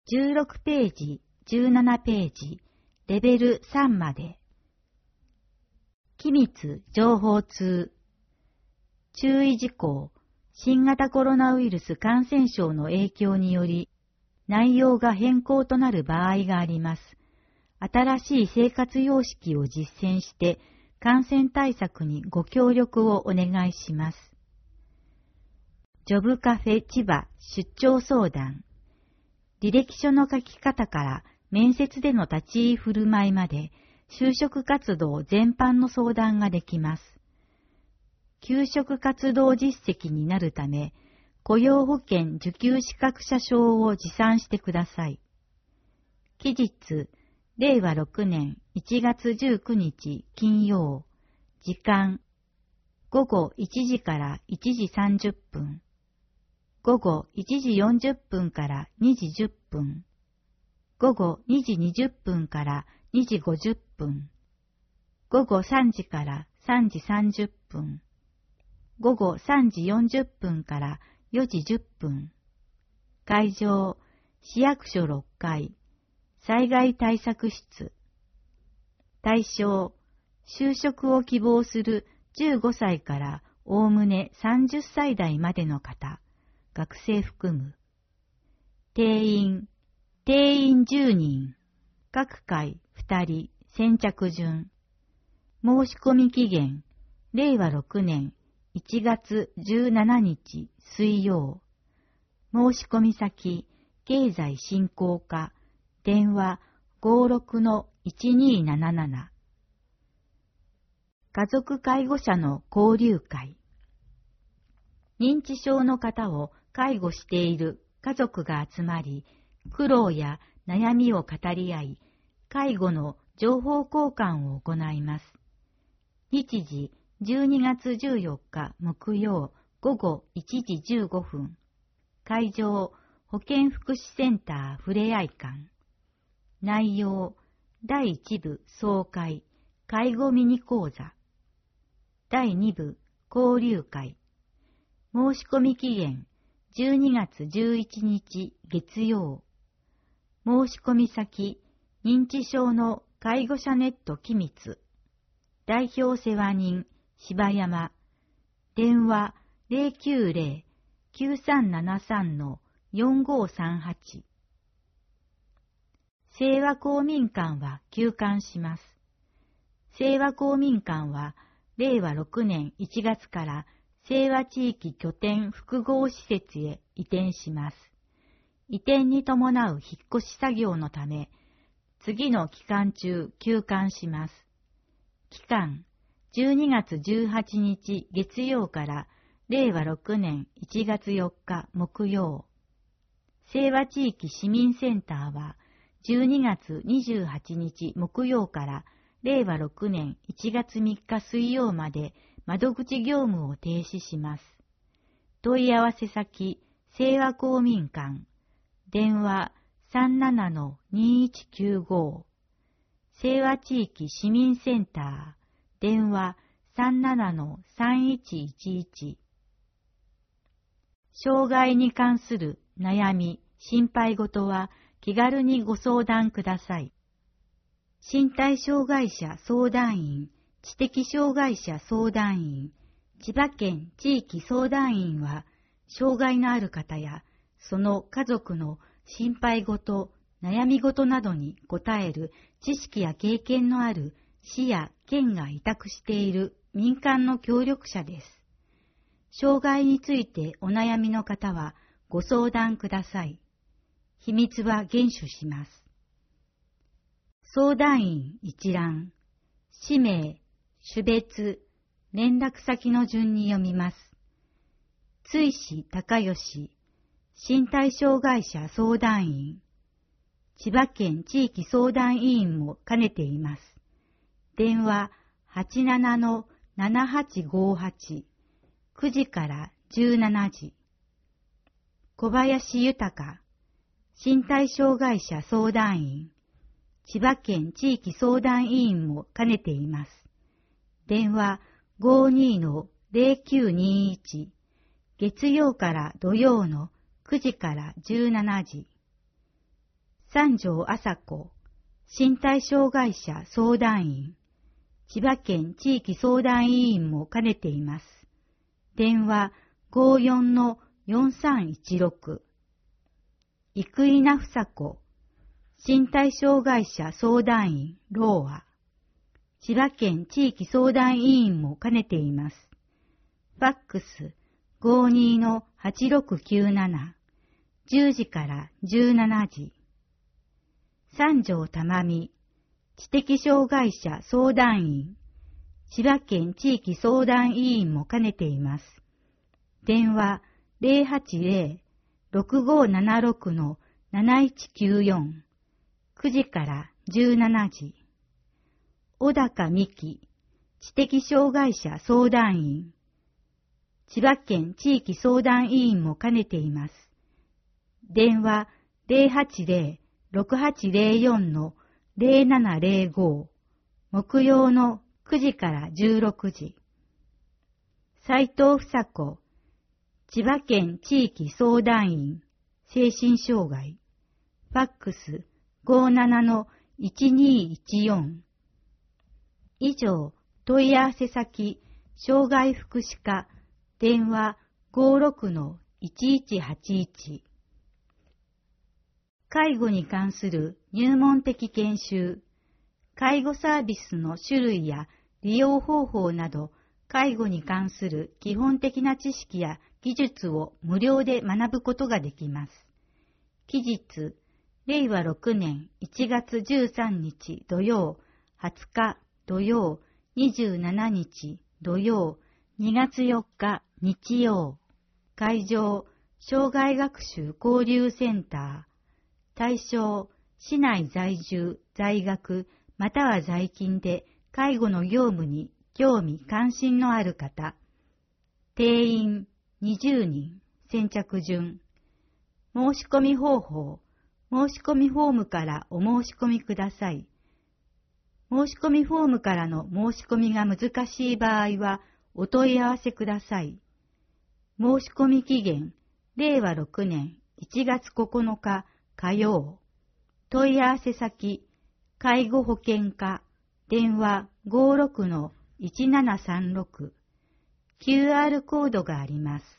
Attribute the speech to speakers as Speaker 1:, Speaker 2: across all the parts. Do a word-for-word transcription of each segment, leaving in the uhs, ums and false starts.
Speaker 1: じゅうろくページ、じゅうななページ、レベルさんまで。機密情報通。注意事項。新型コロナウイルス感染症の影響により、内容が変更となる場合があります。新しい生活様式を実践して、感染対策にご協力をお願いします。ジョブカフェ千葉出張相談。履歴書の書き方から面接での立ち居振る舞いまで、就職活動全般の相談ができます。求職活動実績になるため、雇用保険受給資格者証を持参してください。期日、れいわろくねんいちがつじゅうくにち金曜。時間、ごごいちじからいちじさんじゅっぷん。ごごいちじよんじゅっぷんからにじじゅっぷん。ごごにじにじゅっぷんからにじごじゅっぷん。ごごさんじからさんじさんじゅっぷん。ごごさんじよんじゅっぷんからよじじゅっぷん。会場、市役所ろっかい。災害対策室。対象、就職を希望するじゅうごさいからおおむねさんじゅっさい代までの方。学生含む。定員、定員じゅうにん。各回ふたり、先着順。申し込み期限、れいわろくねんいちがつじゅうしちにち水曜。申し込み先、経済振興課、電話 ごろくのいちにーなななな。家族介護者の交流会。認知症の方を介護している家族が集まり、苦労や悩みを語り合い、介護の情報交換を行います。日時じゅうにがつじゅうよっか木曜ごごいちじじゅうごふん。会場、保健福祉センターふれあい館。内容、だいいちぶ総会、介護ミニ講座。だいにぶ交流会。申し込み期限、じゅうにがつじゅういちにち月曜。申し込み先、認知症の介護者ネット機密。代表世話人、柴山。電話 ゼロきゅうゼロ きゅうさんななさん よんごさんはち。清和公民館は休館します。清和公民館は、れいわろくねんいちがつから清和地域拠点複合施設へ移転します。移転に伴う引っ越し作業のため、次の期間中休館します。期間、じゅうにがつじゅうはちにち月曜かられいわろくねんいちがつよっか木曜。清和地域市民センターはじゅうにがつにじゅうはちにち木曜かられいわろくねんいちがつみっか水曜まで窓口業務を停止します。問い合わせ先、清和公民館。電話 さんななのにいちきゅうご。清和地域市民センター。電話 さんななのさんいちいちいち。障害に関する悩み、心配事は気軽にご相談ください。身体障害者相談員、知的障害者相談員、千葉県地域相談員は、障害のある方やその家族の心配事、悩み事などに答える知識や経験のある市や県が委託している民間の協力者です。障害についてお悩みの方はご相談ください。秘密は厳守します。相談員一覧、氏名、種別、連絡先の順に読みます。追志高義、身体障害者相談員、千葉県地域相談委員も兼ねています。電話 はちななのななはちごはち、くじからじゅうしちじ。小林豊、身体障害者相談員、千葉県地域相談委員も兼ねています。電話 ごじゅうにのゼロきゅうにいち、月曜から土曜のくじからじゅうしちじ。 三条麻子、身体障害者相談員、千葉県地域相談委員も兼ねています。電話 ごーよんのよんさんいちろく。生稲房子、身体障害者相談員、ローア。千葉県地域相談委員も兼ねています。ファックス ごーにのはちろくきゅうなな、じゅうじからじゅうしちじ。三条珠美、知的障害者相談員、千葉県地域相談委員も兼ねています。電話 ゼロはちゼロ ろくごーななろく のなないちきゅうよん、くじからじゅうしちじ。小高美希、知的障害者相談員、千葉県地域相談委員も兼ねています。電話 ゼロはちゼロ ろくはちゼロよん のゼロななゼロご、木曜のくじからじゅうろくじ。斉藤房子、千葉県地域相談員、精神障害、ファックス ごーななのいちにいちよん。以上、問い合わせ先、障害福祉課、電話 ごーろくのいちいちはちいち。介護に関する入門的研修、介護サービスの種類や利用方法など、介護に関する基本的な知識や技術を無料で学ぶことができます。期日、れいわろくねんいちがつじゅうさんにち土曜、はつか土曜、にじゅうしちにち土曜、にがつよっか日曜。会場、障害学習交流センター。対象、市内在住、在学、または在勤で介護の業務に興味関心のある方。定員にじゅうにん、先着順。申し込み方法、申し込みフォームからお申し込みください。申し込みフォームからの申し込みが難しい場合はお問い合わせください。申し込み期限、れいわろくねんいちがつここのか火曜。問い合わせ先、介護保険課、電話 ごーろくのいちななさんろく。キューアール コードがあります。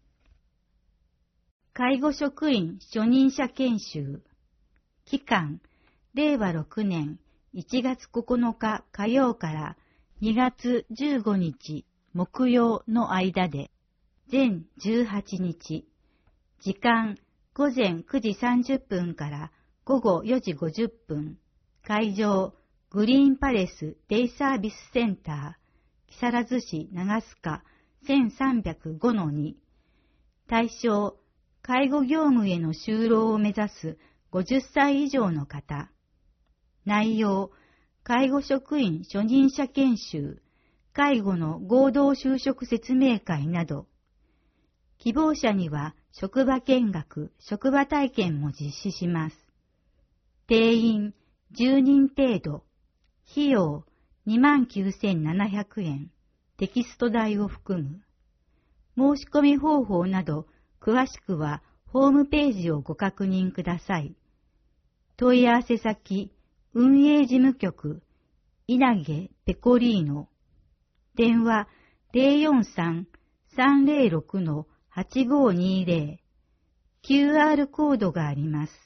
Speaker 1: 介護職員初任者研修。期間、れいわろくねんいちがつここのか火曜からにがつじゅうごにち木曜の間で、全じゅうはちにち。時間、ごぜんくじさんじゅっぷんからごごよじごじゅっぷん。会場、グリーンパレスデイサービスセンター、木更津市長須賀せんさんびゃくごのに。対象、介護業務への就労を目指すごじゅっさい以上の方。内容、介護職員初任者研修、介護の合同就職説明会など。希望者には職場見学、職場体験も実施します。定員じゅうにん程度。費用にまんきゅうせんななひゃくえん。テキスト代を含む。申し込み方法など、詳しくはホームページをご確認ください。問い合わせ先、運営事務局、稲毛ペコリーノ。電話 ゼロよんさん さんゼロろく のはちごにゼロ。キューアール コードがあります。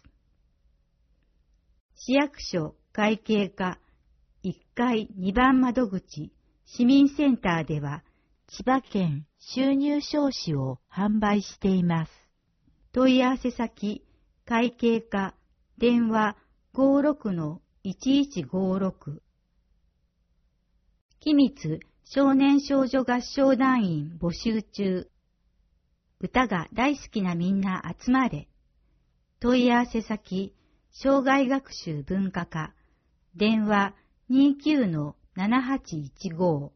Speaker 1: 市役所会計課いっかいにばん窓口市民センターでは千葉県収入証紙を販売しています。問い合わせ先会計課電話 ごーろくのいちいちごーろく。君津少年少女合唱団員募集中。歌が大好きなみんな集まれ。問い合わせ先、障害学習文化課、電話 にじゅうきゅうのななはちいちご。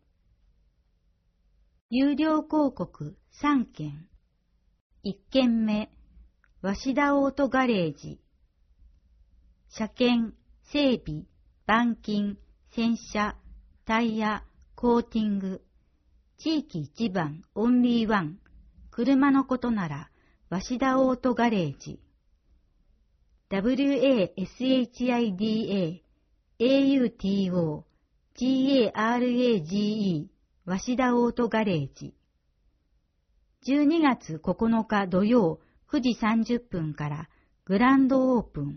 Speaker 1: 有料広告さんけん。いっけんめ、鷲田オートガレージ。車検、整備、板金、洗車、タイヤ、コーティング。地域一番オンリーワン。車のことなら、鷲田オートガレージ。 ダブリューエーエスエイチアイディーエーエーユーティーオージーエーアールエージーイー 鷲田オートガレージ。じゅうにがつここのか土曜くじさんじゅっぷんからグランドオープン。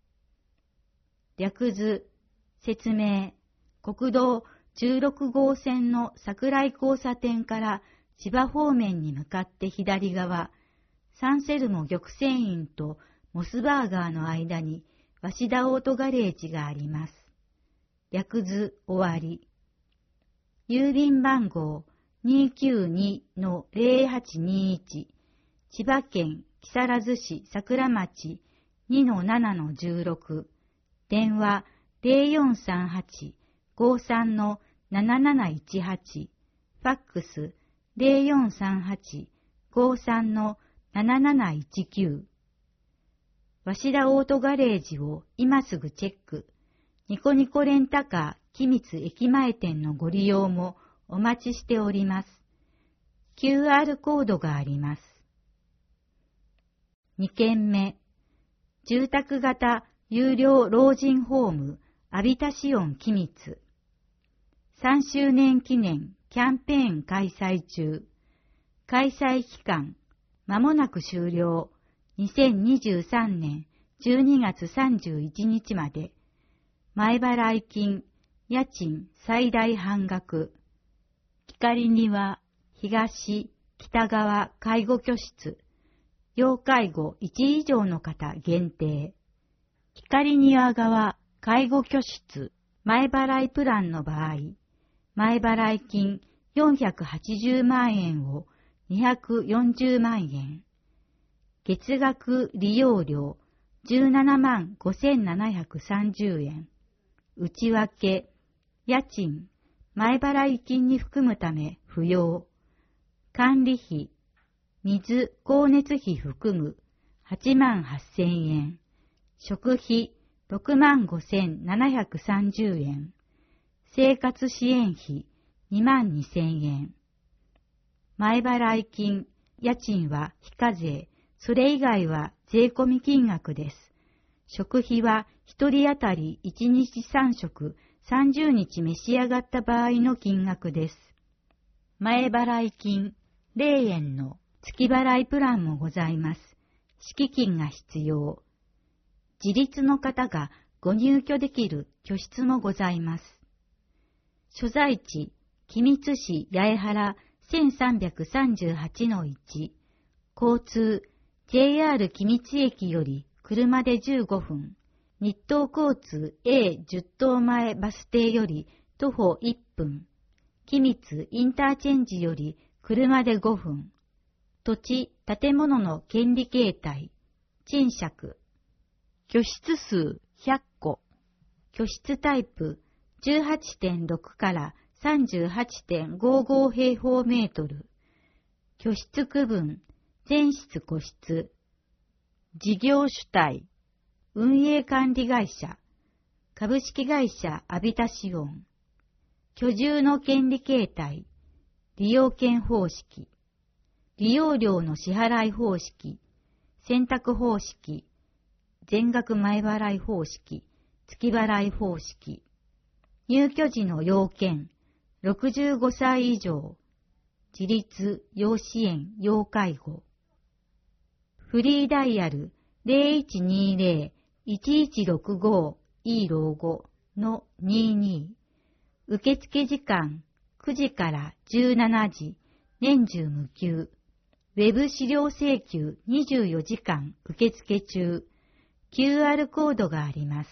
Speaker 1: 略図、説明、国道じゅうろくごうせんの桜井交差点から千葉方面に向かって左側、サンセルモ玉泉院とモスバーガーの間に鷲田オートガレージがあります。略図終わり。郵便番号 にーきゅうにのゼロはちにいち、千葉県木更津市桜町 にのななのじゅうろく、電話 ゼロよんさんはちごさんのなななないちはち、ファックスゼロよんさんはちごさんのなななないちきゅう。鷲田オートガレージを今すぐチェック。ニコニコレンタカー君津駅前店のご利用もお待ちしております。キューアール コードがあります。にけんめ、住宅型有料老人ホームアビタシオン君津。さんしゅうねん記念キャンペーン開催中。開催期間、まもなく終了。にせんにじゅうさんねんじゅうにがつさんじゅういちにちまで。前払い金、家賃最大半額。光庭、東、北側介護居室。要介護いち以上の方限定。光庭側介護居室前払いプランの場合、前払い金よんひゃくはちじゅうまんえんをにひゃくよんじゅうまんえん。月額利用料じゅうななまんごせんななひゃくさんじゅうえん。内訳、家賃、前払い金に含むため不要。管理費、水、光熱費含むはちまんはっせんえん。食費ろくまんごせんななひゃくさんじゅうえん。生活支援費にまんにせんえん。前払い金、家賃は非課税、それ以外は税込み金額です。食費は一人当たりいちにちさんしょくさんじゅうにち召し上がった場合の金額です。前払い金ゼロえんの月払いプランもございます。敷金が必要。自立の方がご入居できる居室もございます。所在地、君津市八重原 せんさんびゃくさんじゅうはちのいち。交通、ジェイアール 君津駅より車でじゅうごふん。日東交通 エーじゅう 棟前バス停より徒歩いっぷん。君津インターチェンジより車でごふん。土地、建物の権利形態、賃借。居室数ひゃっこ。居室タイプ じゅうはちてんろく から さんじゅうはちてんごーごー 平方メートル。居室区分、全室個室。事業主体、運営管理会社、株式会社アビタシオン。居住の権利形態、利用権方式。利用料の支払い方式、選択方式、全額前払い方式、月払い方式。入居時の要件、ろくじゅうごさい以上、自立、要支援、要介護。フリーダイヤル ゼロいちにゼロ いちいちろくご い老後のにじゅうに。受付時間くじからじゅうしちじ、年中無休。ウェブ資料請求にじゅうよじかん受付中。キューアール コードがあります。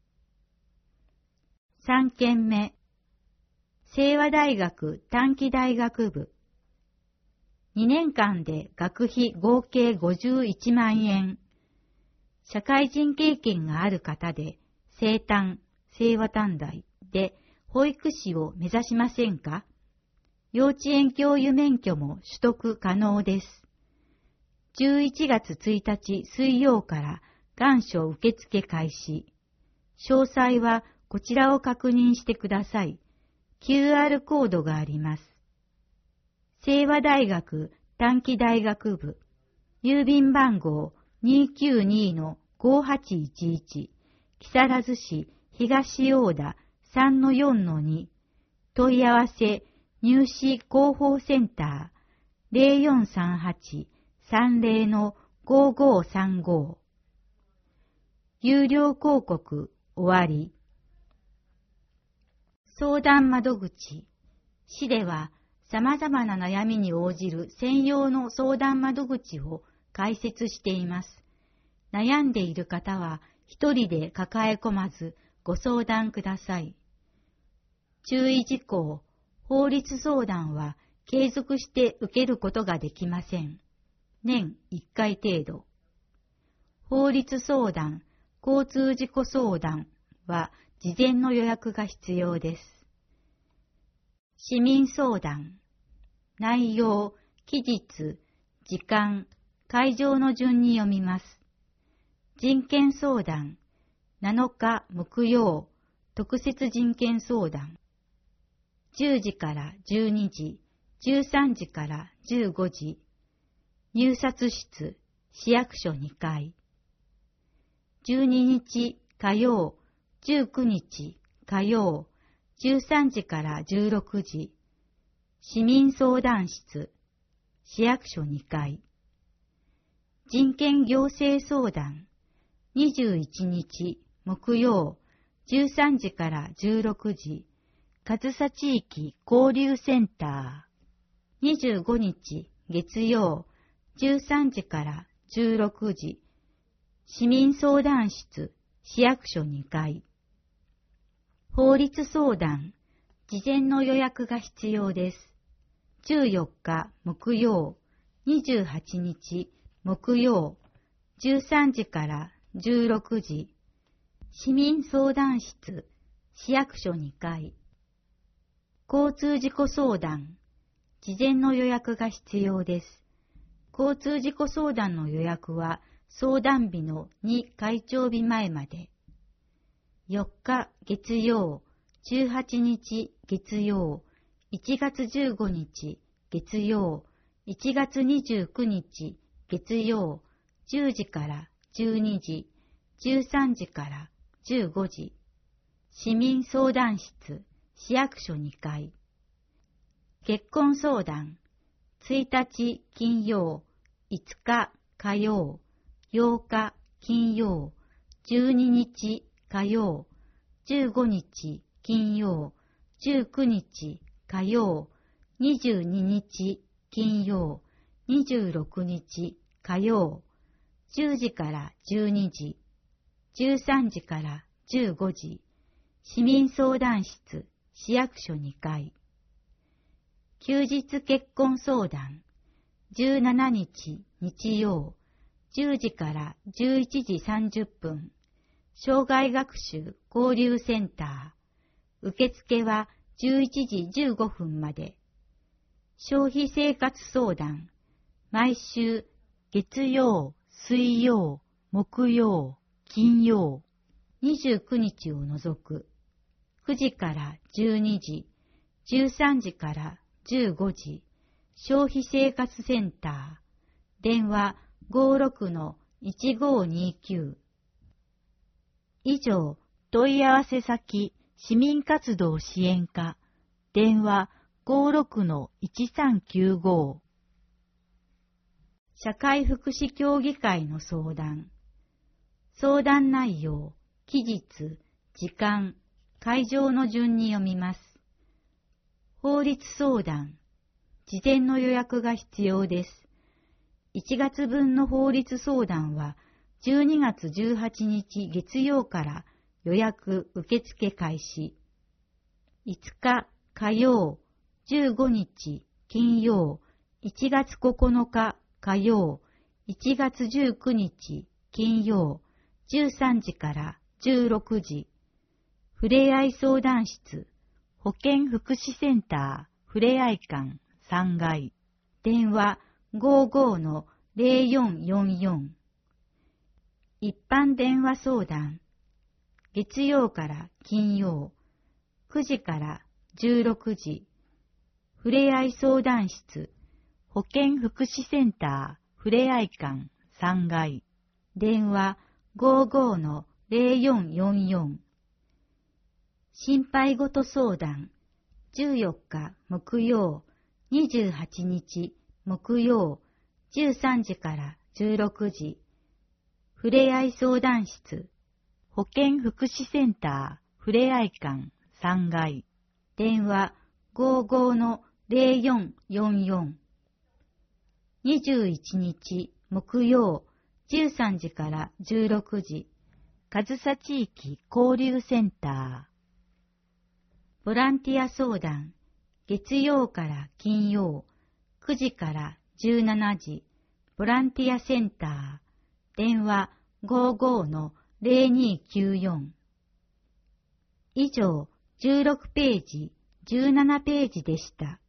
Speaker 1: さんけんめ。清和大学短期大学部。にねんかんで学費合計ごじゅういちまんえん。社会人経験がある方で、清短、清和短大で保育士を目指しませんか？幼稚園教諭免許も取得可能です。じゅういちがつついたち水曜から願書受付開始。詳細はこちらを確認してください。キューアール コードがあります。清和大学短期大学部、郵便番号 にーきゅうにのごはちいちいち、木更津市東大田 さんのよんのに、問い合わせ入試広報センター ゼロよんさんはち さんゼロのごごさんご。有料広告終わり。相談窓口。市では様々な悩みに応じる専用の相談窓口を開設しています。悩んでいる方は一人で抱え込まずご相談ください。注意事項、法律相談は継続して受けることができません。年いっかい程度。法律相談、交通事故相談は事前の予約が必要です。市民相談。内容、期日、時間、会場の順に読みます。人権相談。なのか木曜、特設人権相談。じゅうじからじゅうにじ、じゅうさんじからじゅうごじ。入札室、市役所にかい。じゅうににち火曜、じゅうくにち火曜、じゅうさんじからじゅうろくじ。市民相談室、市役所にかい。人権行政相談、にじゅういちにち木曜、じゅうさんじからじゅうろくじ。上総地域交流センター。にじゅうごにち月曜、じゅうさんじからじゅうろくじ。市民相談室、市役所にかい。法律相談、事前の予約が必要です。じゅうよっか木曜、にじゅうはちにち木曜、じゅうさんじからじゅうろくじ。市民相談室、市役所にかい。交通事故相談、事前の予約が必要です。交通事故相談の予約は相談日のに開帳日前まで。よっか月曜、じゅうはちにち月曜、いちがつじゅうごにち月曜、いちがつにじゅうくにち月曜、じゅうじからじゅうにじ、じゅうさんじからじゅうごじ。市民相談室、市役所にかい。結婚相談、ついたち金曜、いつか火曜、ようか金曜、じゅうににち火曜、じゅうごにち金曜、じゅうくにち火曜、にじゅうににち金曜、にじゅうろくにち火曜、じゅうじからじゅうにじ、じゅうさんじからじゅうごじ、市民相談室、市役所にかい。休日結婚相談、じゅうしちにち日曜、じゅうじからじゅういちじさんじゅっぷん、生涯学習交流センター。受付はじゅういちじじゅうごふんまで。消費生活相談、毎週月曜、水曜、木曜、金曜、にじゅうくにちを除く。くじからじゅうにじ、じゅうさんじからじゅうごじ、消費生活センター。電話ごーろくのいちごーにーきゅう。以上、問い合わせ先、市民活動支援課。電話ごーろくのいちさんきゅうご。社会福祉協議会の相談。相談内容、期日、時間、会場の順に読みます。法律相談。事前の予約が必要です。いちがつぶんの法律相談はじゅうにがつじゅうはちにち月曜から予約受付開始。いつか火曜、じゅうごにち金曜、いちがつここのか火曜、いちがつじゅうくにち金曜、じゅうさんじからじゅうろくじ。ふれあい相談室、保健福祉センター、ふれあい館さんがい。電話ごーごーのぜろよんよんよん。一般電話相談。月曜から金曜、くじからじゅうろくじ。ふれあい相談室、保健福祉センター、ふれあい館さんがい。電話ごーごーのゼロよんよんよん。心配ごと相談、じゅうよっか木曜、にじゅうはちにち木曜、じゅうさんじからじゅうろくじ。ふれあい相談室、保健福祉センター、ふれあい館さんがい。電話ごーごーのゼロよんよんよん。にじゅういちにち木曜、じゅうさんじからじゅうろくじ。上総地域交流センター。ボランティア相談、月曜から金曜、くじからじゅうしちじ。ボランティアセンター。電話ごーごーのゼロにきゅうよん。以上、じゅうろくページ、じゅうななページでした。